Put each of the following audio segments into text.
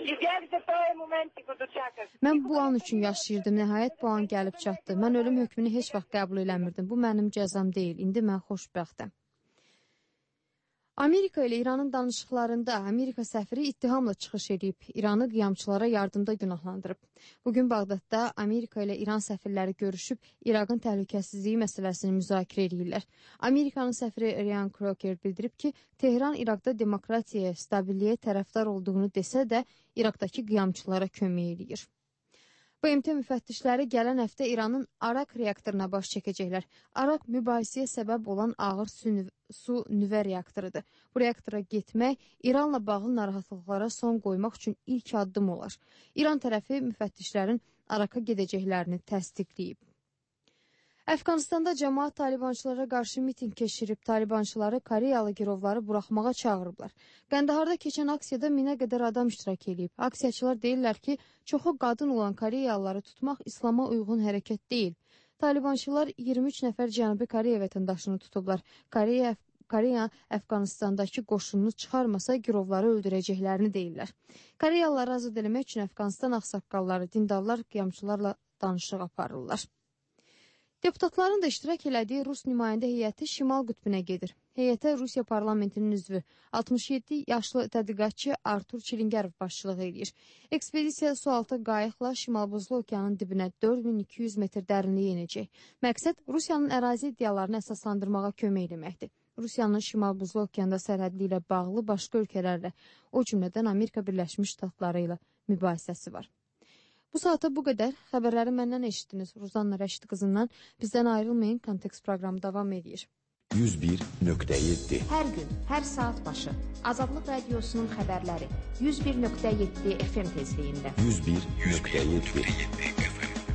Mən bu an üçün yaşayırdım, nəhayət bu an gəlib çatdı. Mən ölüm hökmünü heç vaxt qəbul eləmirdim. Bu mənim cəzam deyil, indi mən xoşbəxtəm. Amerika ilə İranın danışıqlarında Amerika səfiri ittihamla çıxış edib, İranı qiyamçılara yardımda günahlandırıb. Bugün Bağdadda Amerika ilə İran səfirləri görüşüb, İraqın təhlükəsizliyi məsələsini müzakirə edirlər. Amerikanın səfiri Ryan Crocker bildirib ki, Tehran İraqda demokratiyaya, stabilliyə tərəfdar olduğunu desə də, İraqdakı qiyamçılara kömək edir. BMT müfəttişləri gələn həftə İranın Arak reaktoruna baş çəkəcəklər. Arak mübahisəyə səbəb olan ağır su nüvə reaktorudur. Bu reaktora getmək İranla bağlı narahatlıqlara son qoymaq üçün ilk addım olar. İran tərəfi müfəttişlərin Araka gedəcəklərini təsdiqləyib. Əfqanistanda cəmaət talibançılara qarşı miting keçirib, talibançıları Koreyalı girovları buraxmağa çağırıblar. Qəndaharda keçən aksiyada 1000-ə qədər adam iştirak edib. Aksiyaçılar deyirlər ki, çoxu qadın olan Koreyalıları tutmaq İslama uyğun hərəkət deyil. Talibançılar 23 nəfər Cənubi Koreya vətəndaşını tutublar. Koreya Əfqanistandakı qoşununu çıxarmasa girovları öldürəcəklərini deyirlər. Koreyalıları azad eləmək üçün Əfqanistan ağsaqqalları, dindarlar qiyamçılarla danışıq aparırlar. Deputatların da iştirak elədiyi Rus nümayəndə heyəti Şimal qütbünə gedir. Heyətə Rusiya parlamentinin üzvü 67 yaşlı tədqiqatçı Artur Çilingərov başçılıq edir. Ekspedisiya sualtı qayıqla Şimal-Buzlu okeanın dibinə 4200 metr dərinliyə inəcək. Məqsəd Rusiyanın ərazi iddialarını əsaslandırmağa kömək etməkdir. Rusiyanın Şimal-Buzlu okeanda sərhədli ilə bağlı başqa ölkələrlə, o cümlədən Amerika Birləşmiş Ştatları ilə mübahisəsi var. Bu saata bu qədər. Xəbərləri məndən eşitdiniz. Ruzanna Rəşid qızından. Bizdən ayrılmayın. Kontekst proqramı davam edir. 101.7 Hər gün, hər saat başı Azadlıq Radiosunun xəbərləri 101.7 FM tezliyində. 101.7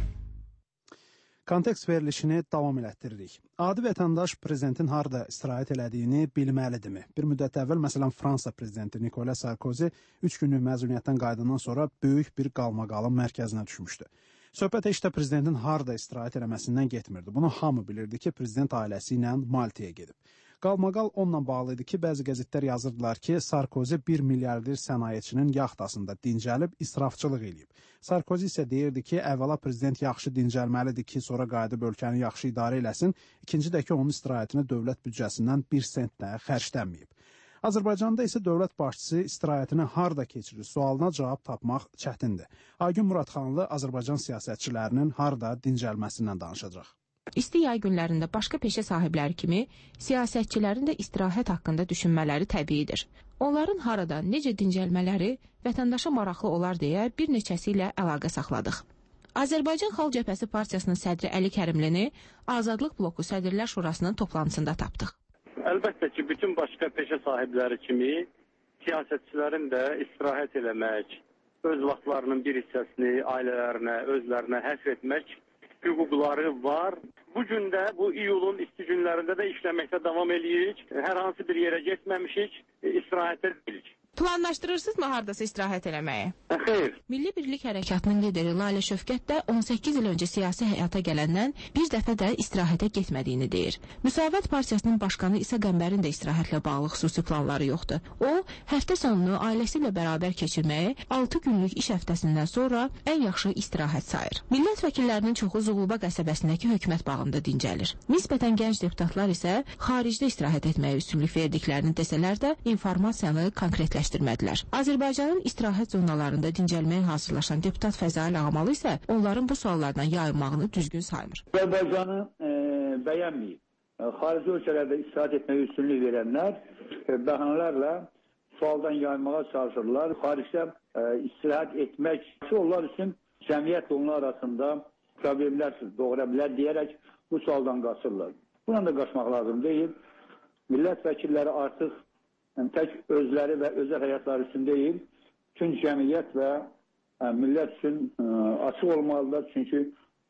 Kontekst verilişini davam elətdiririk. Adi vətəndaş prezidentin harada istirahət elədiyini bilməlidirmi? Bir müddət əvvəl, məsələn, Fransa prezidenti Nicolas Sarkozy 3 günlük məzuniyyətdən qayıdandan sonra böyük bir qalmaqalın mərkəzinə düşmüşdü. Söhbət heç də prezidentin harada istirahət eləməsindən getmirdi. Bunu hamı bilirdi ki, prezident ailəsi ilə Maltaya gedib. Qalmaqal onunla bağlı idi ki, bəzi qəzetlər yazırdılar ki, Sarkozy 1 milyarder sənayeçinin yaxtasında dincəlib, israfçılıq eləyib. Sarkozy isə deyirdi ki, əvvəla prezident yaxşı dincəlməlidir ki, sonra qayıdıb ölkəni yaxşı idarə eləsin, ikinci də ki, onun istirahətini dövlət büdcəsindən 1 sent də xərclənməyib. Azərbaycanda isə dövlət başçısı istirahətini harda keçirir sualına cavab tapmaq çətindir. Aygün Muradxanlı Azərbaycan siyasətçilərinin harda dincəlməsindən danışacaq. İsti yay günlərində başqa peşə sahibləri kimi siyasətçilərin də istirahət haqqında düşünmələri təbiidir. Onların harada, necə dincəlmələri vətəndaşa maraqlı olar deyə bir neçəsi ilə əlaqə saxladıq. Azərbaycan Xalq Cəbhəsi Partiyasının sədri Əli Kərimlini Azadlıq Bloku Sədrlər Şurasının toplantısında tapdıq. Əlbəttə ki, bütün başqa peşə sahibləri kimi siyasətçilərin də istirahət eləmək, öz vaxtlarının bir hissəsini ailələrinə, özlərinə həsr etmək hüquqları var. Bu gün də, bu iyulun isti günlərində də işləməkdə davam edirik. Hər hansı bir yerə getməmişik, istirahətə edirik. Planlaşdırırsınızmı hardasa istirahət eləməyi? Xeyr. Milli Birlik Hərəkatının lideri Lalə Şövkət də 18 il öncə siyasi həyata gələndən bir dəfə də istirahətə getmədiyini deyir. Müsavat Partiyasının başqanı İsa Qəmbərin də istirahətlə bağlı xüsusi planları yoxdur. O, həftə sonunu ailəsi ilə bərabər keçirməyi 6 günlük iş həftəsindən sonra ən yaxşı istirahət sayır. Millət vəkillərinin çoxu Zuluba qəsəbəsindəki hökumət bağında dincəlir. Nisbətən gənc deputatlar isə xaricdə istirahət etməyə üstünlük verdiklərini desələr də informasiyanı konkretləşdirmədilər. Azərbaycanın istirahət zonalarında dincəlməyə hazırlaşan deputat Fəzail Ağamalı isə onların bu suallardan yayınmağını düzgün saymır. Azərbaycanı bəyənməyib. Xarici ölkələrdə istirahət etməyə üstünlük verənlər bəhanələrlə sualdan yayınmağa çalışırlar. Xaricdə istirahət etmək onlar üçün cəmiyyətlə onlar arasında problemlər doğura bilər deyərək bu sualdan qaçırlar. Buna da qaçmaq lazım deyil. Millət vəkilləri artıq tək özləri və özəl həyatları üçün deyil, bütün cəmiyyət və millət üçün açıq olmalıdır. Çünki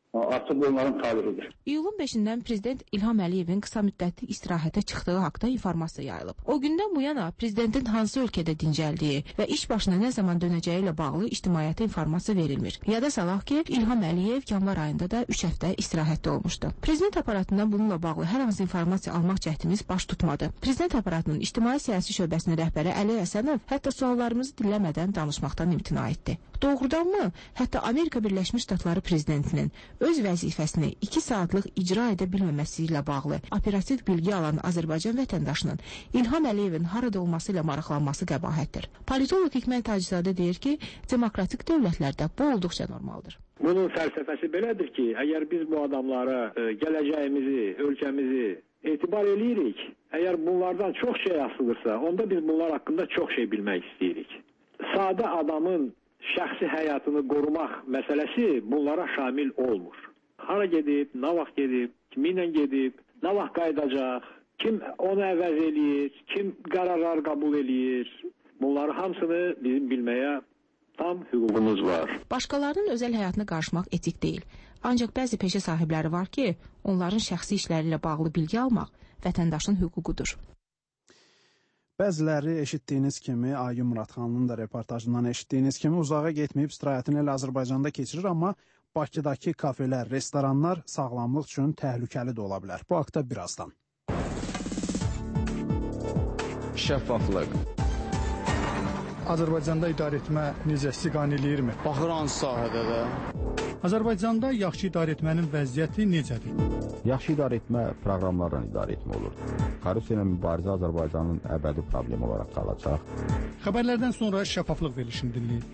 artıq onların talihidir. İyulun 5-dən prezident İlham Əliyevin qısa müddətli istirahətə çıxdığı haqda informasiya yayılıb. O gündən bu yana prezidentin hansı ölkədə dincəldiyi və iş başına nə zaman dönəcəyi ilə bağlı ictimaiyyətə informasiya verilmir. Yada salaq ki, İlham Əliyev yanvar ayında da 3 həftə istirahətdə olmuşdu. Prezident aparatından bununla bağlı hər hansı informasiya almaq cəhdimiz baş tutmadı. Prezident aparatının ictimai-siyasi şöbəsinin rəhbəri Əli Həsənov hətta suallarımızı dinləmədən danışmaqdan imtina etdi. Doğrudanmı? Hətta Amerika Birləşmiş Ştatları prezidentinin öz vəzifəsini 2 saatlıq icra edə bilməməsi ilə bağlı operativ bilgi alan Azərbaycan vətəndaşının İlham Əliyevin harada olması ilə maraqlanması qəbahətdir. Politolog Hikmət Hacızadə deyir ki, demokratik dövlətlərdə bu olduqca normaldır. Bunun fəlsəfəsi belədir ki, əgər biz bu adamlara gələcəyimizi, ölkəmizi etibar eləyirik, əgər bunlardan çox şey asılırsa, onda biz bunlar haqqında çox şey bilmək istəyirik. Sadə adamın şəxsi həyatını qorumaq məsələsi bunlara şamil olmur. Hara gedib, nə vaxt gedib, kiminlə gedib, nə vaxt qayıdacaq, kim onu əvəz eləyir, kim qərarlar qəbul eləyir, bunları hamısını bizim bilməyə tam hüququmuz var. Başqalarının özəl həyatına qarışmaq etik deyil. Ancaq bəzi peşə sahibləri var ki, onların şəxsi işləri ilə bağlı bilgi almaq vətəndaşın hüququdur. Bəziləri eşitdiyiniz kimi, Aygün Muradxanlının da reportajından eşitdiyiniz kimi uzağa getməyib istirahətini elə Azərbaycanda keçirir, amma Bakıdakı kafelər, restoranlar sağlamlıq üçün təhlükəli də ola bilər. Bu haqda birazdan. Şəffaflıq. Azərbaycanda idarəetmə necə istiqam eləyirmi? Baxır hansı sahədə də. Azərbaycanda yaxşı idarəetmənin vəziyyəti necədir? Yaxşı idarəetmə proqramlarla idarəetmə olur. Korrupsiya ilə mübarizə Azərbaycanın əbədi problemi olaraq qalacaq. Xəbərlərdən sonra şəffaflıq verilişini dinləyin.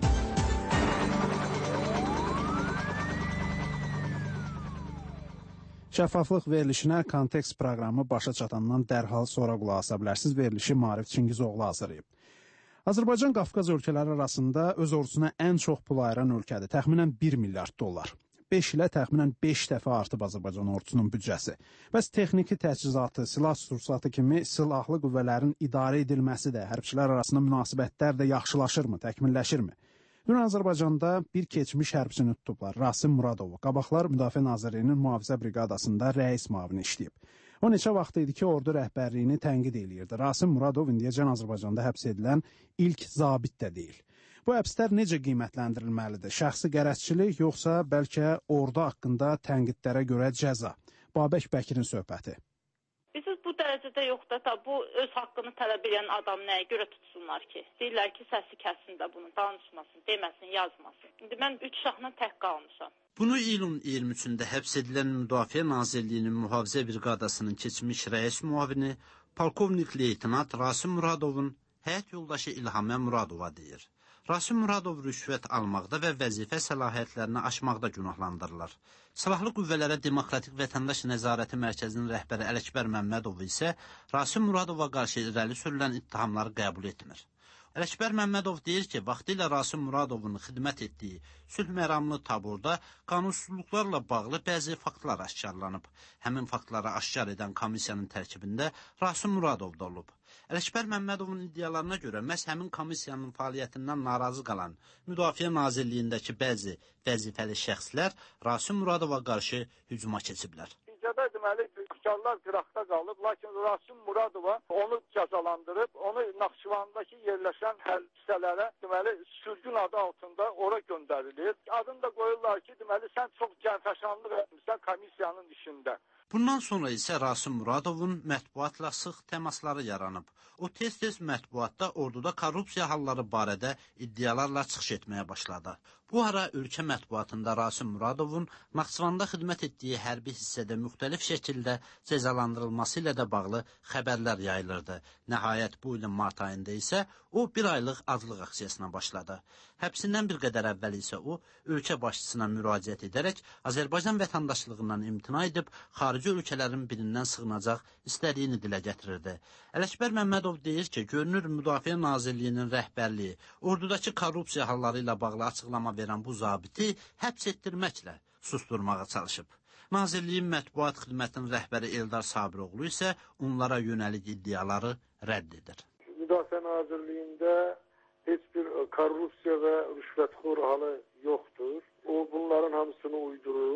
Şəffaflıq verilişinə kontekst proqramı başa çatandan dərhal sonra qulaq asa bilərsiniz. Verilişi Maarif Çingizoğlu hazırlayıb. Azərbaycan Qafqaz ölkələri arasında öz ordusuna ən çox pul ayıran ölkədir. Təxminən 1 milyard dollar. 5 ilə təxminən 5 dəfə artıb Azərbaycan ordusunun büdcəsi. Bəs texniki təchizatı, silah sursatı kimi silahlı qüvvələrin idarə edilməsi də, hərbçilər arasında münasibətlər də yaxşılaşırmı, təkmilləşirmi? Dün Azərbaycanda bir keçmiş hərbçini tutublar, Rasim Muradovu. Qabaqlar Müdafiə Nazirliyinin mühafizə briqadasında rəis müavini işləyib. O neçə vaxt idi ki, ordu rəhbərliyini tənqid eləyirdi. Rasim Muradov indiyəcən Azərbaycanda həbs edilən ilk zabit də deyil. Bu həbslər necə qiymətləndirilməlidir? Şəxsi qərəzçilik, yoxsa bəlkə ordu haqqında tənqidlərə görə cəza? Babək Bəkirin söhbəti. Biz bu dərəcədə yox da, bu öz haqqını tələb edən adam nəyə görə tutsunlar ki? Deyirlər ki, səsi kəsin də bunu, danışmasın, deməsin, yazmasın. İndi mən 3 uşaqla tək qalmışam. Bunu iyulun 23-də həbs edilən Müdafiə Nazirliyinin mühafizə briqadasının keçmiş rəis müavini, polkovnik leytenant Rasim Muradovun həyat yoldaşı İlhamə Muradova deyir. Rasim Muradov rüşvət almaqda və vəzifə səlahiyyətlərini aşmaqda günahlandırılır. Silahlı qüvvələrə Demokratik Vətəndaş Nəzarəti Mərkəzinin rəhbəri Ələkbər Məmmədov isə Rasim Muradova qarşı irəli sürülən ittihamları qəbul etmir. Ələkbər Məmmədov deyir ki, vaxtilə Rasim Muradovun xidmət etdiyi sülh məramlı taburda qanunsuzluqlarla bağlı bəzi faktlar aşkarlanıb. Həmin faktları aşkar edən komissiyanın tərkibində Rasim Muradov da olub. Ələkbər Məmmədovun iddialarına görə məhz həmin komissiyanın fəaliyyətindən narazı qalan Müdafiə Nazirliyindəki bəzi vəzifəli şəxslər Rasim Muradova qarşı hücuma keçiblər. Nəticədə deməli qüsarlar qıraqda qalıb, lakin Rasim Muradova onu cəzalandırıb, onu Naxçıvandakı yerləşən hissələrə deməli sürgün adı altında ora göndərilir. Adını da qoyurlar ki, deməli sən çox cəfəşanlıq etmisən komissiyanın işində. Bundan sonra isə Rasim Muradovun mətbuatla sıx təmasları yaranıb. O tez-tez mətbuatda orduda korrupsiya halları barədə iddialarla çıxış etməyə başladı. Bu ara ölkə mətbuatında Rasim Muradovun Naxçıvanda xidmət etdiyi hərbi hissədə müxtəlif şəkildə cəzalandırılması ilə də bağlı xəbərlər yayılırdı. Nəhayət bu ilin mart ayında isə o bir aylıq azlıq aksiyasına başladı. Həbsindən bir qədər əvvəl isə o ölkə başçısına müraciət edərək Azərbaycan vətəndaşlığından imtina edib xarici ölkələrin birindən sığınacaq istədiyini dilə gətirirdi. Ələkbər Məmmədov deyir ki, görünür Müdafiə Nazirliyinin rəhbərliyi ordudakı korrupsiya halları ilə bağlı açıqlama verən bu zabiti həbs etdirməklə susturmağa çalışıb. Nazirliyin mətbuat xidmətinin rəhbəri Eldar Sabiroğlu isə onlara yönəlik iddiaları rədd edir. Müdafiə Nazirliyində heç bir korrupsiya və rüşvətxor halı yoxdur. O bunların hamısını uydurur, öz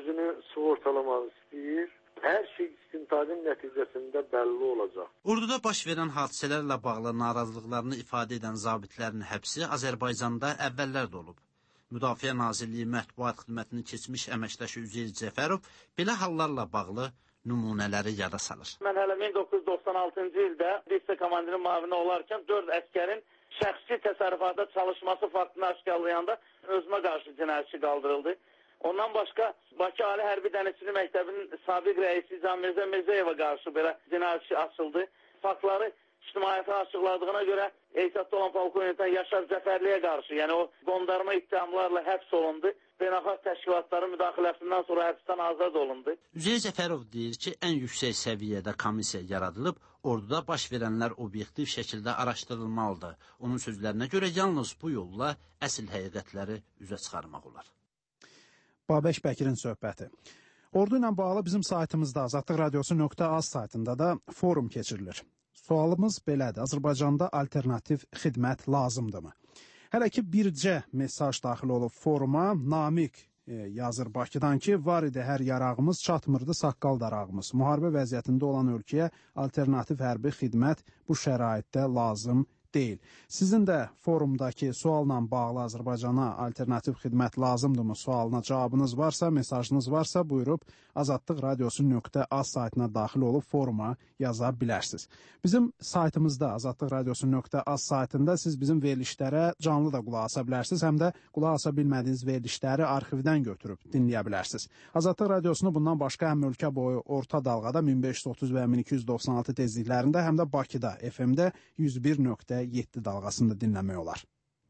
özünü sığortalamaq istəyir. Hər şey istintaqın nəticəsində bəlli olacaq. Orduda baş verən hadisələrlə bağlı narazılıqlarını ifadə edən zabitlərin həbsi Azərbaycanda əvvəllər də olub. Müdafiə Nazirliyi mətbuat xidmətinin keçmiş əməkdaşı Üzeyir Cəfərov belə hallarla bağlı nümunələri yada salır. Mən hələ 1996-cı ildə dəstə komandirin müavini olarkən 4 əskərin şəxsi təsərrüfata çalışması faktını aşkarlayanda özümə qarşı cinayətçi qaldırıldı. Ondan başqa Bakı Ali Hərbi Dənizçilik Məktəbinin sabiq rəisi Can Mirzə Mirzəyevə qarşı belə cinayətçi açıldı. Faktları ictimaiyyətə açıqladığına görə ehtiyatda olan polkovnikdən Yaşar Cəfərliyə qarşı, yəni o qondarma ittihamlarla həbs olundu. Beynəlxalq təşkilatların müdaxiləsindən sonra həbsdən azad olundu. Üzeyir Cəfərov deyir ki, ən yüksək səviyyədə komissiya yaradılıb, orduda baş verənlər obyektiv şəkildə araşdırılmalıdır. Onun sözlərinə görə yalnız bu yolla əsl həqiqətləri üzə çıxarmaq olar. Babək Bəkirin söhbəti. Ordu ilə bağlı bizim saytımızda azadlıqradiosu.az saytında da forum keçirilir. Sualımız belədir. Azərbaycanda alternativ xidmət lazımdırmı? Hələ ki bircə mesaj daxil olub foruma. Namiq yazır Bakıdan ki, var idi hər yarağımız, çatmırdı saqqal darağımız. Müharibə vəziyyətində olan ölkəyə alternativ hərbi xidmət bu şəraitdə lazım deyil. Sizin də forumdakı sualla bağlı Azərbaycana alternativ xidmət lazımdırmı sualına cavabınız varsa, mesajınız varsa buyurub azadlıqradiosu.az saytına daxil olub foruma yaza bilərsiniz. Bizim saytımızda azadlıqradiosu.az saytında siz bizim verilişlərə canlı da qulaq asa bilərsiniz, həm də qulaq asa bilmədiyiniz verilişləri arxivdən götürüb dinləyə bilərsiniz. Azadlıq radiosunu bundan başqa həm ölkə boyu orta dalğada 1530 və 1296 tezliklərində, həm də Bakıda FM-də 101.7 dalğasında dinləmək olar.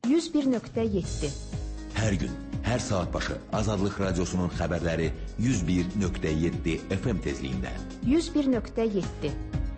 101.7 Hər gün, hər saat başı Azadlıq Radiosunun xəbərləri 101.7 FM tezliyində. 101.7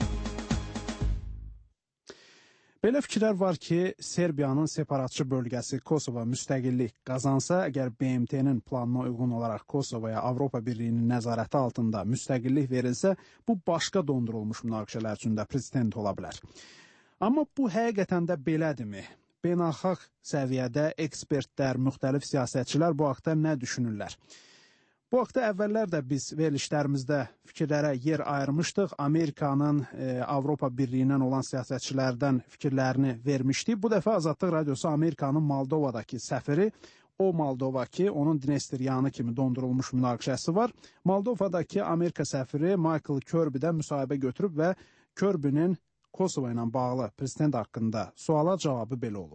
Belə fikirlər var ki, Serbiyanın separatçı bölgəsi Kosova müstəqillik qazansa, əgər BMT-nin planına uyğun olaraq Kosovaya Avropa Birliyinin nəzarəti altında müstəqillik verilsə, bu başqa dondurulmuş münaqişələr üçün də prezident ola bilər. Amma bu həqiqətən də belədirmi? Beynəlxalq səviyyədə ekspertlər, müxtəlif siyasətçilər bu haqda nə düşünürlər? Bu haqda əvvəllər də biz verilişlərimizdə fikirlərə yer ayırmışdıq. Amerikanın Avropa Birliyindən olan siyasətçilərdən fikirlərini vermişdik. Bu dəfə Azadlıq Radiosu Amerikanın Moldovadakı səfiri, o Moldova ki, onun Dnesteryanı kimi dondurulmuş münaqişəsi var. Moldovadakı Amerika səfiri Michael Kirby'dən müsahibə götürüb və Kirby'nin Kosova ilə bağlı prezident haqqında suala cavabı belə olub.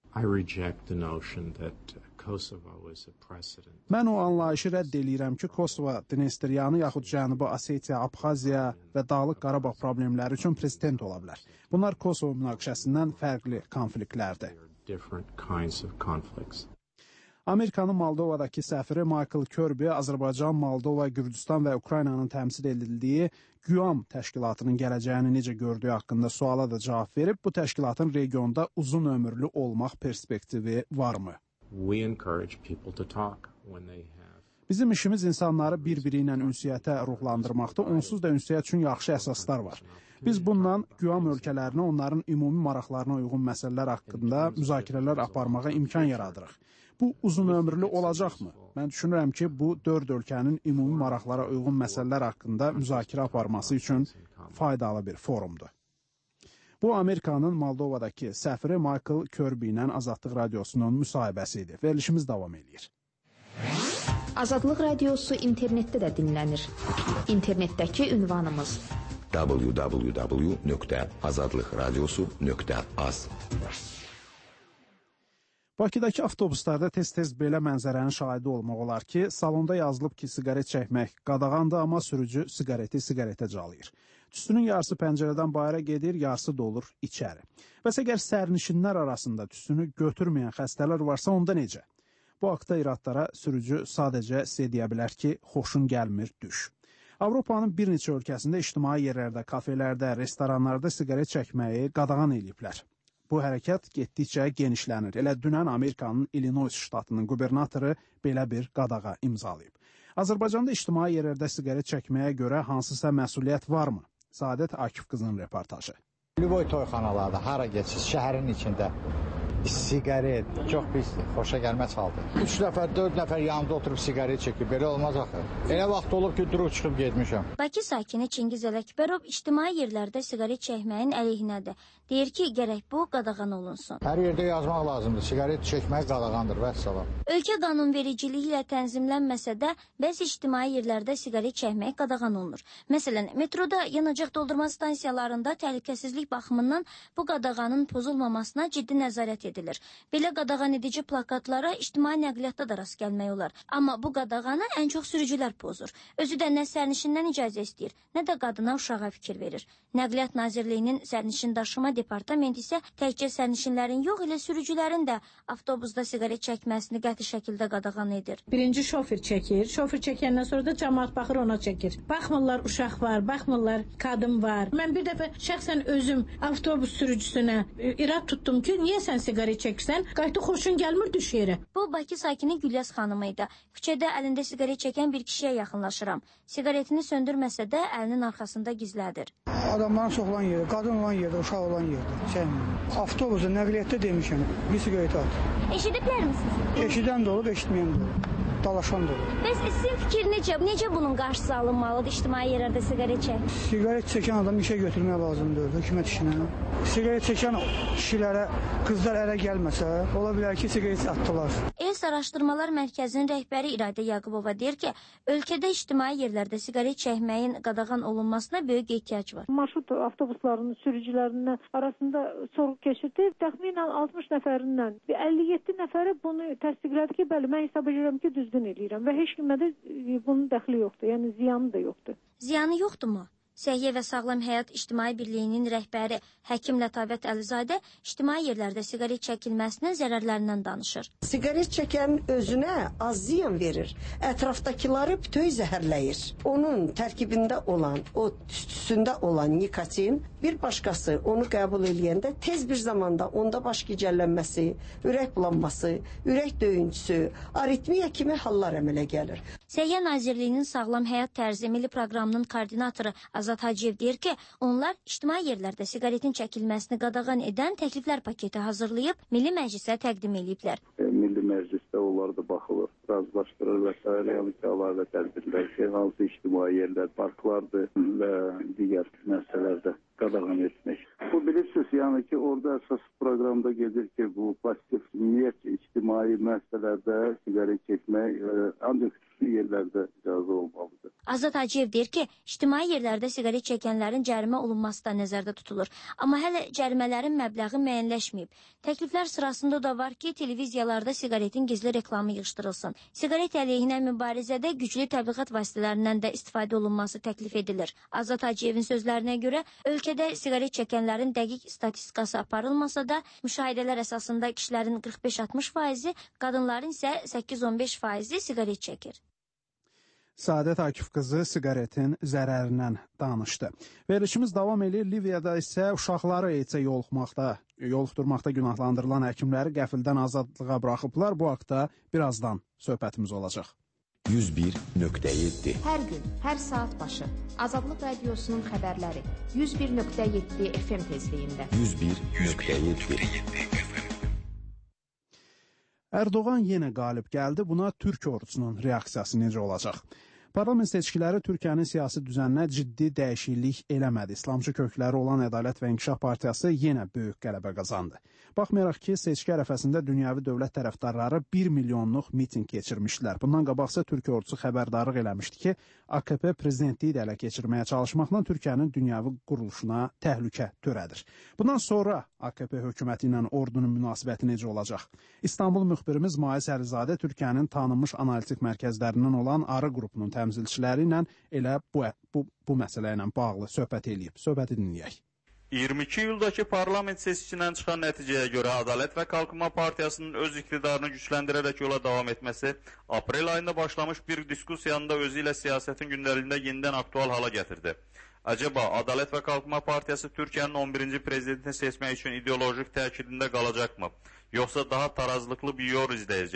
Mən o anlayışı rədd eləyirəm ki, Kosova, Dnesteryanı yaxud Cənubi Osetiya, Abxaziya və Dağlıq Qarabağ problemləri üçün prezident ola bilər. Bunlar Kosova münaqişəsindən fərqli konfliktlərdir. Amerikanın Moldovadakı səfiri Michael Kirby Azərbaycan, Moldova, Gürcüstan və Ukraynanın təmsil edildiyi QUAM təşkilatının gələcəyini necə gördüyü haqqında suala da cavab verib. Bu təşkilatın regionda uzun ömürlü olmaq perspektivi varmı? Bizim işimiz insanları bir-biri ilə ünsiyyətə ruhlandırmaqda, onsuz da ünsiyyət üçün yaxşı əsaslar var. Biz bundan QUAM ölkələrinə onların ümumi maraqlarına uyğun məsələlər haqqında müzakirələr aparmağa imkan yaradırıq. Bu uzun ömürlü olacaqmı? Mən düşünürəm ki, bu 4 ölkənin ümumi maraqlara uyğun məsələlər haqqında müzakirə aparması üçün faydalı bir forumdur. Bu, Amerikanın Moldovadakı səfiri Michael Kirby ilə Azadlıq Radiosunun müsahibəsi idi. Verilişimiz davam edir. Azadlıq Radiosu internetdə də dinlənir. İnternetdəki ünvanımız www.azadlıqradiosu.az Bakıdakı avtobuslarda tez-tez belə mənzərənin şahidi olmaq olar ki, salonda yazılıb ki, siqaret çəkmək qadağandır, amma sürücü siqaretə calayır. Tüstünün yarısı pəncərədən bayıra gedir, yarısı dolur içəri. Bəs əgər sərnişinlər arasında tüstünü götürməyən xəstələr varsa, onda necə? Bu haqda iradlara sürücü sadəcə sizə deyə bilər ki, xoşun gəlmir, düş. Avropanın bir neçə ölkəsində ictimai yerlərdə, kafelərdə, restoranlarda siqaret çəkməyi qadağan ediblər. Bu hərəkət getdikcə genişlənir. Elə dünən Amerikanın Illinois ştatının qubernatoru belə bir qadağa imzalayıb. Azərbaycanda ictimai yerlərdə siqaret çəkməyə görə hansısa məsuliyyət varmı? Saadət Akif qızının reportajı. Lüboy toyxanalarda hara geçsiz, şəhərin içində Siqaret çox pis, xoşa gəlməz haldır. 3 nəfər, 4 nəfər yanımda oturub siqaret çəkir. Belə olmaz axı. Elə vaxt olub ki, durub çıxıb getmişəm. Bakı sakini Çingiz Ələkbərov ictimai yerlərdə siqaret çəkməyin əleyhinədir. Deyir ki, gərək bu qadağan olunsun. Hər yerdə yazmaq lazımdır. Siqaret çəkmək qadağandır, vəssalam. Ölkə qanunvericiliyi ilə tənzimlənməsə də, bəzi ictimai yerlərdə siqaret çəkmək qadağan olunur. Məsələn, metroda yanacaq doldurma stansiyalarında təhlükəsizlik baxımından bu qadağanın pozulmamasına ciddi nəzarət edilir. Belə qadağan edici plakatlara ictimai nəqliyyatda da rast gəlmək olar. Amma bu qadağanı ən çox sürücülər pozur. Özü də nə sərnişindən icazə istəyir, nə də qadına uşağa fikir verir. Nəqliyyat Nazirliyinin sərnişin daşıma departamenti isə təkcə sərnişinlərin yox, elə sürücülərin də avtobusda siqaret çəkməsini qəti şəkildə qadağan edir. Birinci şofer çəkir, şofer çəkəndən sonra da cəmaət baxır ona çəkir. Baxmırlar uşaq var, baxmırlar qadın var. Mən bir dəfə şəxsən özüm avtobus sürücüsünə irad tutdum ki, niyə sən siqaret çəksən? Qayıtı xoşun gəlmir düş yerə. Bu Bakı sakini Gülyaz xanımı idi. Küçədə əlində siqaret çəkən bir kişiyə yaxınlaşıram. Siqaretini söndürməsə də əlinin arxasında gizlədir. Adamların çox olan yerdə, qadın olan yerdə, uşaq olan yerdə çəkmir. Avtobusda, nəqliyyatda demişəm, bir siqaret at. Eşidiblər misiniz? Eşidən də olub, eşitməyən də olub. Dalaşan da olur. Bəs sizin fikir necə bunun qarşısı alınmalıdır ictimai yerlərdə siqaret çək? Siqaret çəkən adam işə götürmək lazımdır, hökumət işinə. Siqaret çəkən kişilərə qızlar ərə gəlməsə, ola bilər ki, siqaret atdılar. ELS Araşdırmalar Mərkəzinin rəhbəri İradə Yaqubova deyir ki, ölkədə ictimai yerlərdə siqaret çəkməyin qadağan olunmasına böyük ehtiyac var. Marşrut avtobuslarının sürücülərinin arasında sorğu keçirdi. Təxminən 60 nəfərindən 57 nəfəri bunu təsdiqlədi ki, bəli, mən hesab edirəm ki, düzgün eləyirəm və heç kimə də bunun dəxli yoxdur, yəni ziyanı da yoxdur. Ziyanı yoxdurmu? Səhiyyə və Sağlam Həyat İctimai Birliyinin rəhbəri Həkim Lətavət Əlizade ictimai yerlərdə siqaret çəkilməsinin zərərlərindən danışır. Siqaret çəkən özünə az ziyan verir, ətrafdakıları bütöv zəhərləyir. Onun tərkibində olan, o tüstüsündə olan nikotin bir başqası onu qəbul eləyəndə tez bir zamanda onda baş gicəllənməsi, ürək bulanması, ürək döyüntüsü, aritmiya kimi hallar əmələ gəlir. Səhiyyə Nazirliyinin Sağlam Həyat Tərzi Milli Proqramının koordinatoru Azad Hacıyev deyir ki, onlar ictimai yerlərdə siqaretin çəkilməsini qadağan edən təkliflər paketi hazırlayıb Milli Məclisə təqdim ediblər. Milli Məclisdə onlar da baxılır, razılaşdırır və s. yəni ki, əlavə tədbirlər ki, hansı ictimai yerlər, parklardır və digər məsələlərdə qadağan etmək. Bu bilirsiniz, yəni ki, orada əsas proqramda gedir ki, bu pozitiv niyyət ictimai məsələlərdə siqaret çəkmək ancaq yerlərdə icazə olmalıdır. Azad Hacıyev deyir ki, ictimai yerlərdə siqaret çəkənlərin cərimə olunması da nəzərdə tutulur. Amma hələ cərimələrin məbləği müəyyənləşməyib. Təkliflər sırasında da var ki, televiziyalarda siqaretin gizli reklamı yığışdırılsın. Siqaret əleyhinə mübarizədə güclü təbliğat vasitələrindən də istifadə olunması təklif edilir. Azad Hacıyevin sözlərinə görə, ölkədə siqaret çəkənlərin dəqiq statistikası aparılmasa da, müşahidələr əsasında kişilərin 45-60%, qadınların isə 8-15% siqaret çəkir. Səadət Akif qızı siqaretin zərərindən danışdı. Verilişimiz davam edir. Liviyada isə uşaqları AIDS-ə yoluxdurmaqda günahlandırılan həkimləri qəfildən azadlığa buraxıblar. Bu haqda birazdan söhbətimiz olacaq. 101.7 Hər gün, hər saat başı Azadlıq Radiosunun xəbərləri 101.7 FM tezliyində 101.7 Erdoğan yenə qalib gəldi. Buna Türk ordusunun reaksiyası necə olacaq? Parlament seçkiləri Türkiyənin siyasi düzəninə ciddi dəyişiklik eləmədi. İslamcı kökləri olan Ədalət və İnkişaf Partiyası yenə böyük qələbə qazandı. Baxmayaraq ki, seçki ərəfəsində dünyəvi dövlət tərəfdarları 1 milyonluq miting keçirmişdilər. Bundan qabaqsa Türkiyə ordusu xəbərdarlıq eləmişdi ki, AKP prezidentliyi də ələ keçirməyə çalışmaqla Türkiyənin dünyəvi quruluşuna təhlükə törədir. Bundan sonra AKP hökuməti ilə ordunun münasibəti necə olacaq? İstanbul müxbirimiz Maiz Əlizadə Türkiyənin tanınmış analitik mərkəzlərindən olan Arı qrupunun təmsilçiləri ilə elə bu məsələ ilə bağlı söhbət eləyib. Söhbəti dinləyək. 22 iyuldakı parlament seçkisindən çıxan nəticəyə görə Ədalət və Qalkınma Partiyasının öz iqtidarını gücləndirərək yola davam etməsi aprel ayında başlamış bir diskussiyanın da özü ilə siyasətin gündəliyində yenidən aktual hala gətirdi. Acaba Ədalət və Qalkınma Partiyası Türkiyənin 11-ci prezidentini seçmək üçün ideolojik təkidində qalacaqmı? Yoxsa daha tarazlıqlı bir yol izləyəcək?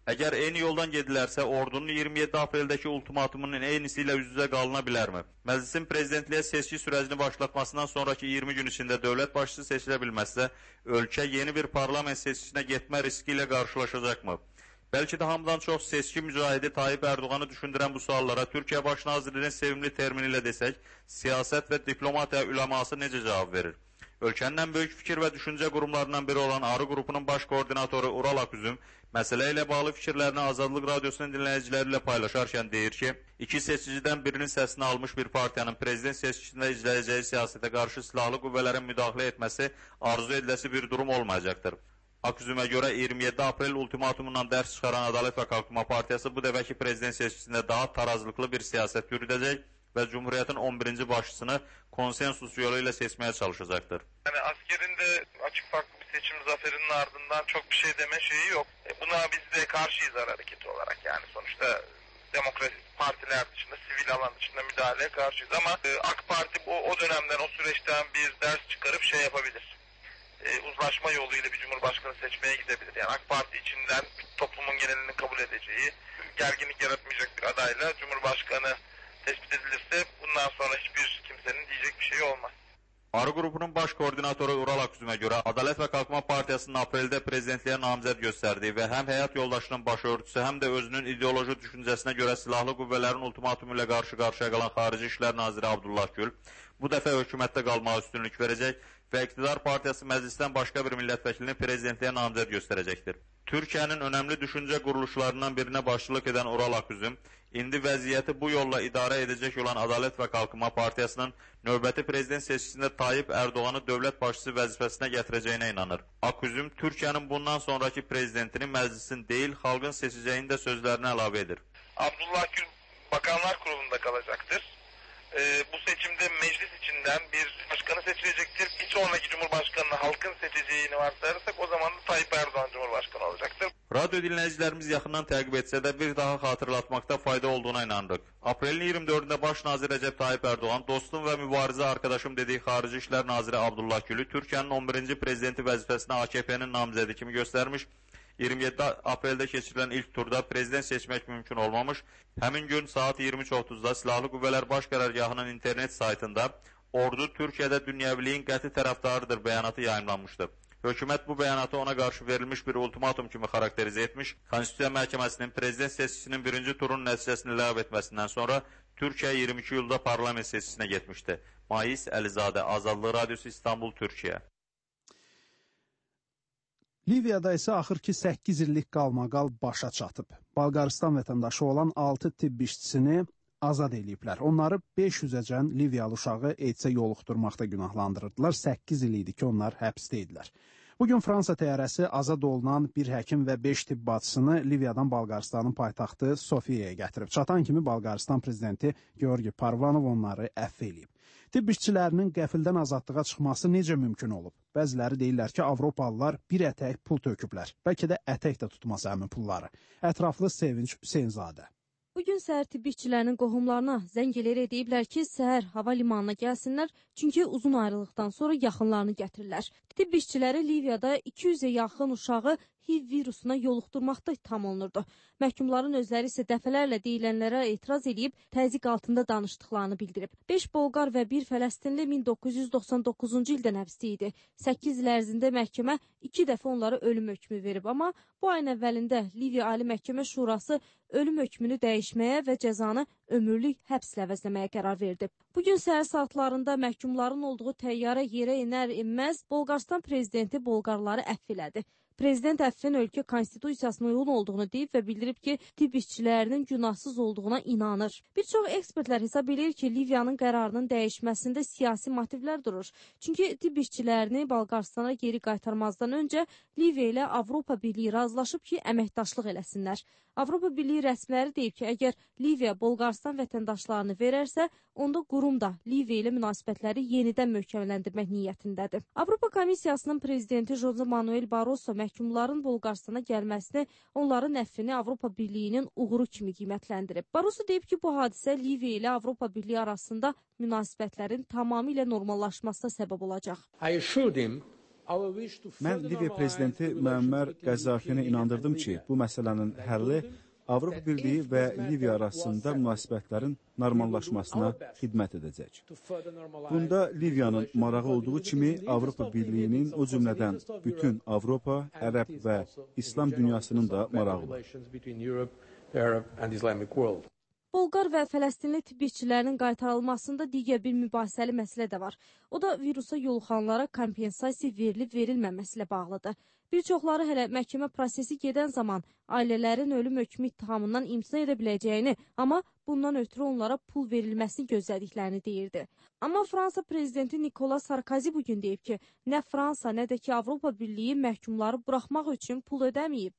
Əgər eyni yoldan gedilərsə, ordunun 27 apreldəki ultimatumunun eynisi ilə üz-üzə qalına bilərmi? Məclisin prezidentliyə seçki sürəcini başlatmasından sonraki 20 gün içində dövlət başçısı seçilə bilməzsə, ölkə yeni bir parlament seçkisinə getmə riski ilə qarşılaşacaqmı? Bəlkə də hamıdan çox seçki mücahidi Tayyip Erdoğan'ı düşündürən bu suallara Türkiyə Baş Nazirinin sevimli termini ilə desək, siyasət və diplomatiya üləması necə cavab verir? Ölkənin ən böyük fikir və düşüncə qurumlarından biri olan Arı qrupunun baş koordinatoru Ural Aküzüm məsələ ilə bağlı fikirlərini Azadlıq Radiosunun dinləyiciləri ilə paylaşarkən deyir ki, iki seçicidən birinin səsini almış bir partiyanın prezident seçkisində izləyəcəyi siyasətə qarşı silahlı qüvvələrin müdaxilə etməsi arzu ediləsi bir durum olmayacaqdır. Aküzümə görə 27 aprel ultimatumundan dərs çıxaran Ədalət və Qalxınma Partiyası bu dəfəki prezident seçkisində daha tarazlıqlı bir siyasət yürüdəcək və Cumhuriyyətin 11-ci başçısını konsensus yolu ilə seçməyə çalışacaqdır. Yani askerin de açık farklı bir seçim zaferinin ardından çok bir şey deme şeyi yok. Buna biz de karşıyız hareketi olarak, yani sonuçta demokrasi partiler dışında, sivil alan dışında müdahaleye karşıyız ama AK Parti o dönemden, o süreçten bir ders çıkarıp şey yapabilir. Uzlaşma yoluyla bir cumhurbaşkanı seçmeye gidebilir. Yani AK Parti içinden toplumun genelini kabul edeceği, gerginlik yaratmayacak bir adayla cumhurbaşkanı tespit edilirse bundan sonra hiçbir kimsenin diyecek bir şey olmaz. Arı qrupunun baş koordinatoru Ural Aküzümə görə Ədalət və Qalxınma Partiyasının apreldə prezidentliyə namizəd göstərdiyi və həm həyat yoldaşının başörtüsü, həm də özünün ideoloji düşüncəsinə görə silahlı qüvvələrin ultimatumu ilə qarşı-qarşıya qalan Xarici İşlər Naziri Abdullah Gül bu dəfə hökumətdə qalmağa üstünlük verəcək və İqtidar Partiyası məclisdən başqa bir millət-vəkilini prezidentliyə namizəd göstərəcəkdir. Türkiyənin önəmli düşüncə quruluşlarından birinə başçılıq edən Ural Aküzüm, indi vəziyyəti bu yolla idarə edəcək olan Ədalət və Qalxınma Partiyasının növbəti prezident seçkisində Tayyip Erdoğan'ı dövlət başçısı vəzifəsinə gətirəcəyinə inanır. Aküzüm, Türkiyənin bundan sonraki prezidentini məclisin deyil, xalqın seçəcəyini də sözlərinə əlavə edir. Abdullah Gül Bakanlar Kurulu'nda kalacaktır. Bu seçimde meclis içinden bir başkanı seçilecektir. Bir sonraki Cumhurbaşkanı'nı halkın seçeceğini varsayarsak o zaman da Tayyip Erdoğan Cumhurbaşkanı olacaktır. Radyo dinləyicilərimiz yaxından təqib etsə də bir daha xatırlatmaqda fayda olduğuna inanırıq. Aprelin 24-də Baş Nazir Recep Tayyip Erdoğan dostum və mübarizə arkadaşım dediyi Xarici İşlər Naziri Abdullah Gülü Türkiyənin 11-ci prezidenti vəzifəsinə AKP-nin namizədi kimi göstərmiş. 27 apreldə keçirilən ilk turda prezident seçmək mümkün olmamış. Həmin gün saat 23:30-da Silahlı Qüvvələr Baş Qərargahının internet saytında ordu Türkiyədə dünyəviliyin qəti tərəfdarıdır bəyanatı yayımlanmışdı. Hökumət bu bəyanatı ona qarşı verilmiş bir ultimatum kimi xarakterizə etmiş. Konstitusiya Məhkəməsinin prezident seçkisinin birinci turun nəticəsini ləğv etməsindən sonra Türkiyə 22 iyulda parlament seçkisinə getmişdi. Mais Əlizadə, Azadlıq Radiosu, İstanbul, Türkiyə. Liviyada isə axırki 8 illik qalmaqal başa çatıb. Bolqarıstan vətəndaşı olan 6 tibb işçisini azad eləyiblər. Onları 500-əcən Liviyalı uşağı AIDS-ə yoluxdurmaqda günahlandırırdılar. 8 il idi ki, onlar həbsdə idilər. Bugün Fransa təyyarəsi azad olunan bir həkim və 5 tibb bacısını Liviyadan Bolqarıstanın paytaxtı Sofiyaya gətirib. Çatan kimi Bolqarıstan prezidenti Georgi Parvanov onları əfv eləyib. Tibb işçilərinin qəfildən azadlığa çıxması necə mümkün olub? Bəziləri deyirlər ki, Avropalılar bir ətək pul töküblər. Bəlkə də ətək də tutmaz həmin pulları. Ətraflı Sevinç Hüseynzadə. Bugün səhər tibb işçilərinin qohumlarına zəng eləyərək deyiblər ki, səhər hava limanına gəlsinlər, çünki uzun ayrılıqdan sonra yaxınlarını gətirirlər. Tibb işçiləri Liviyada 200-ə yaxın uşağı HIV virusuna yoluxdurmaqda ittiham olunurdu. Məhkumların özləri isə dəfələrlə deyilənlərə etiraz edib təzyiq altında danışdıqlarını bildirib. 5 Bolqar və 1 Fələstinli 1999-cu ildən həbsdə idi. 8 il ərzində məhkəmə 2 dəfə onlara ölüm hökmü verib, amma bu ayın əvvəlində Liviya Ali Məhkəmə Şurası ölüm hökmünü dəyişməyə və cəzanı ömürlük həbslə əvəzləməyə qərar verdi. Bugün səhər saatlarında məhkumların olduğu təyyarə yerə enər-enməz Bolqaristan prezidenti Bolqarları əfv elədi. Prezident əffin ölkə konstitusiyasına uyğun olduğunu deyib və bildirib ki, tibb işçilərinin günahsız olduğuna inanır. Bir çox ekspertlər hesab edir ki, Liviyanın qərarının dəyişməsində siyasi motivlər durur. Çünki tibb işçilərini Bolqaristana geri qaytarmazdan öncə Liviya ilə Avropa Birliyi razılaşıb ki, əməkdaşlıq eləsinlər. Avropa Birliyi rəsmiləri deyib ki, əgər Liviya Bolqaristan vətəndaşlarını verərsə, onda qurum da Liviya ilə münasibətləri yenidən möhkəmləndirmək niyyətindədir. Avropa Komissiyasının prezidenti Jose Manuel Barroso məhkumların Bolqaristana gəlməsini, onların əffini Avropa Birliyinin uğuru kimi qiymətləndirib. Barroso deyib ki, bu hadisə Liviya ilə Avropa Birliyi arasında münasibətlərin tamamilə normallaşmasına səbəb olacaq. I assured him Mən Liviya prezidenti Müəmmər Qəzzafini inandırdım ki, bu məsələnin həlli Avropa Birliyi və Liviya arasında münasibətlərin normallaşmasına xidmət edəcək. Bunda Liviyanın marağı olduğu kimi Avropa Birliyinin, o cümlədən bütün Avropa, Ərəb və İslam dünyasının da marağı var. Bolqar və Fələstinli tibbi işçilərinin qaytarılmasında digər bir mübahisəli məsələ də var. O da virusa yoluxanlara kompensasiya verilib-verilməməsi ilə bağlıdır. Bir çoxları hələ məhkəmə prosesi gedən zaman ailələrin ölüm hökmü ittihamından imtina edə biləcəyini, amma bundan ötürü onlara pul verilməsini gözlədiklərini deyirdi. Amma Fransa prezidenti Nicolas Sarkozy bugün deyib ki, nə Fransa, nə də ki Avropa Birliyi məhkumları buraxmaq üçün pul ödəməyib.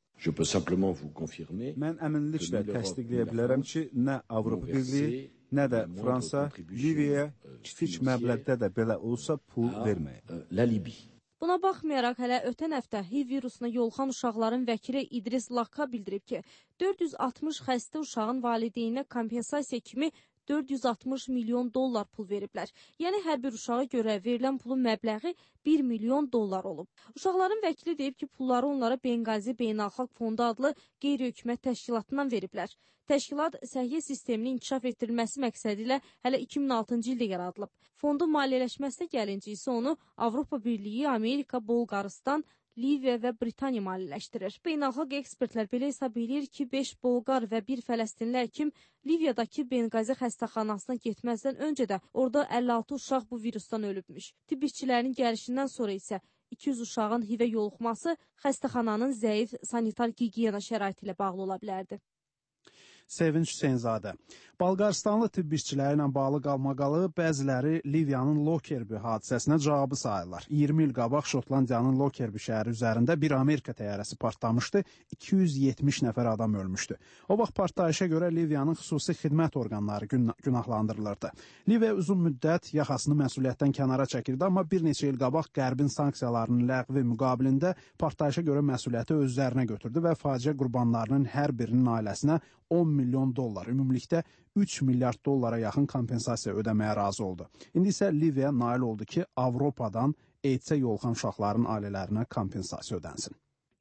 Mən əminliklə təsdiqləyə bilərəm ki, nə Avropa Birliyi, nə də Fransa Liviyaya kiçik məbləğdə də belə olsa pul verməyib. Buna baxmayaraq, hələ ötən həftə HIV virusuna yoluxan uşaqların vəkili İdris Lakka bildirib ki, 460 xəstə uşağın valideyninə kompensasiya kimi 460 milyon dollar pul veriblər. Yəni, hər bir uşağa görə verilən pulun məbləği 1 milyon dollar olub. Uşaqların vəkili deyib ki, pulları onlara Benqazi Beynəlxalq Fondu adlı qeyri-hökumət təşkilatından veriblər. Təşkilat səhiyyə sisteminin inkişaf etdirilməsi məqsədi ilə hələ 2006-cı ildə yaradılıb. Fondun maliyyələşməsinə gəlincə isə onu Avropa Birliyi, Amerika, Bolqarıstan, Liviya və Britaniya maliyyələşdirir. Beynəlxalq ekspertlər belə hesab edir ki, 5 Bolqar və 1 Fələstinli həkim Liviyadakı Benqazi xəstəxanasına getməzdən öncə də orada 56 uşaq bu virusdan ölübmüş. Tibb işçilərinin gəlişindən sonra isə 200 uşağın HIV-ə yoluxması xəstəxananın zəif sanitar gigiyena şəraiti ilə bağlı ola bilərdi. Sevinç Hüseynzadə. Bolqarıstanlı tibb işçiləri ilə bağlı qalmaqalı bəziləri Liviyanın Lokerbi hadisəsinə cavabı sayırlar. 20 il qabaq Şotlandiyanın Lokerbi şəhəri üzərində bir Amerika təyyarəsi partlamışdı, 270 nəfər adam ölmüşdü. O vaxt partlayışa görə Liviyanın xüsusi xidmət orqanları günahlandırılırdı. Liviya uzun müddət yaxasını məsuliyyətdən kənara çəkirdi, amma bir neçə il qabaq Qərbin sanksiyalarının ləğvi müqabilində partlayışa görə məsuliyyəti özlərinə götürdü və faciə qurbanlarının hər birinin ailəsinə 10 milyon dollar, ümumilikdə 3 milyard dollara yaxın kompensasiya ödəməyə razı oldu. İndi isə Liviya nail oldu ki, Avropadan AIDS-ə yoluxan uşaqların ailələrinə kompensasiya ödənsin.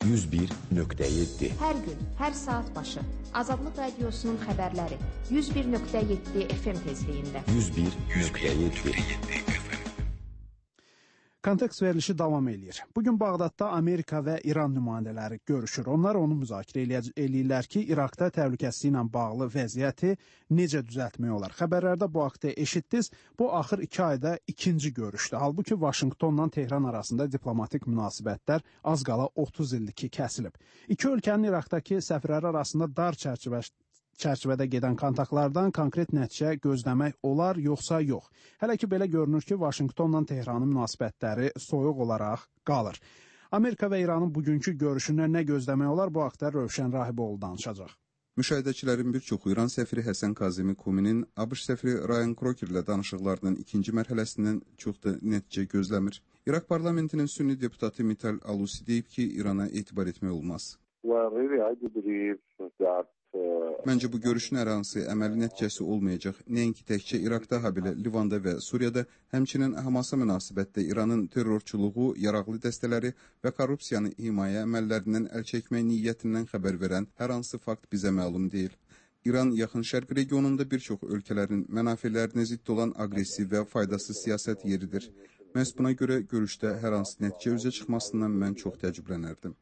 101.7 Hər gün, hər saat başı Azadlıq Radiosunun xəbərləri 101.7 FM tezliyində. 101.7 Kontekst verilişi davam eləyir. Bugün Bağdadda Amerika və İran nümayəndələri görüşür. Onlar onu müzakirə eləyirlər ki, İraqda təhlükəsizliklə bağlı vəziyyəti necə düzəltmək olar. Xəbərlərdə bu haqda eşitdiniz. Bu axır 2 ayda ikinci görüşdür. Halbuki Vaşinqtonla Tehran arasında diplomatik münasibətlər az qala 30 ildir ki, kəsilib. İki ölkənin İraqdakı səfirləri arasında dar çərçivədə gedən kontaktlardan konkret nəticə gözləmək olar, yoxsa yox. Hələ ki, belə görünür ki, Vaşinqtonla Tehranın münasibətləri soyuq olaraq qalır. Amerika və İranın bugünkü görüşündən nə gözləmək olar, bu haqda Rövşən Rahiboğlu danışacaq. Müşahidəçilərin bir çoxu İran səfiri Həsən Kazimi Kuminin ABŞ səfiri Ryan Crocker ilə danışıqlarının ikinci mərhələsindən çox da nəticə gözləmir. İraq parlamentinin sünni deputatı Mital Alusi deyib ki, İrana etibar etmək olmaz. Məncə bu görüşün hər hansı əməli nəticəsi olmayacaq. Nəinki təkcə İraqda, habelə Livanda və Suriyada, həmçinin Hamasa münasibətdə İranın terrorçuluğu, yaraqlı dəstələri və korrupsiyanı himayə əməllərindən əl çəkmək niyyətindən xəbər verən hər hansı fakt bizə məlum deyil. İran yaxın şərq regionunda bir çox ölkələrin mənafelərinə zidd olan aqressiv və faydasız siyasət yeridir. Məhz buna görə görüşdə hər hansı nəticə üzə çıxmasından mən çox təəccüblənərdim.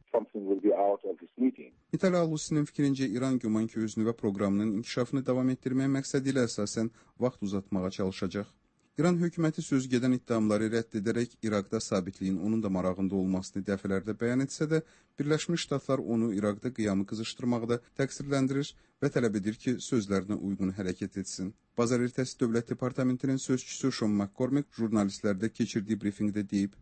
İtali Alusinin fikrincə İran güman ki, öz nüvə proqramının inkişafını davam etdirmək məqsədi ilə əsasən vaxt uzatmağa çalışacaq. İran hökuməti söz gedən iddiamları rədd edərək İraqda sabitliyin onun da marağında olmasını dəfələrdə bəyan etsə də, Birləşmiş Ştatlar onu İraqda qiyamı qızışdırmaqda təqsirləndirir və tələb edir ki, sözlərinə uyğun hərəkət etsin. Bazar ertəsi Dövlət Departamentinin sözçüsü Sean McCormick jurnalistlərdə keçirdiyi brifinqdə deyib,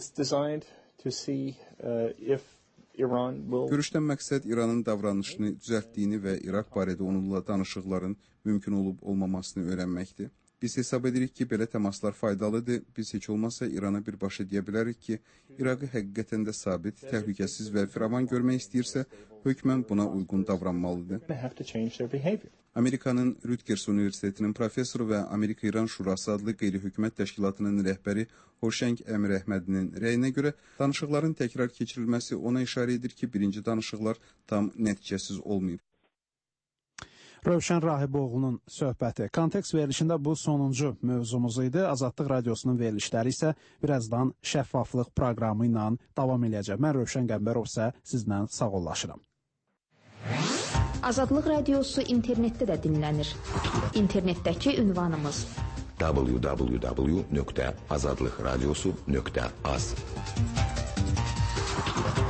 görüşdən məqsəd İranın davranışını düzəltdiyini və İraq barədə onunla danışıqların mümkün olub olmamasını öyrənməkdir. Biz hesab edirik ki, belə təmaslar faydalıdır. Biz heç olmazsa İrana birbaşa deyə bilərik ki, İraqı həqiqətən də sabit, təhlükəsiz və firavan görmək istəyirsə, hökmən buna uyğun davranmalıdır. Amerikanın Rutgers Universitetinin professoru və Amerika-İran Şurası adlı qeyri-hökumət təşkilatının rəhbəri Hoşeng Əmir Əhmədinin rəyinə görə danışıqların təkrar keçirilməsi ona işarə edir ki, birinci danışıqlar tam nəticəsiz olmayıb. Rövşən Rahiboğlu'nun söhbəti. Kontekst verilişində bu sonuncu mövzumuz idi. Azadlıq Radiosunun verilişləri isə birazdan şəffaflıq proqramı ilə davam edəcək. Mən Rövşən Qəmbərov isə sizlə sağollaşıram. Azadlıq Radiosu internetdə də dinlənir. İnternetdəki ünvanımız www.azadlıqradiosu.az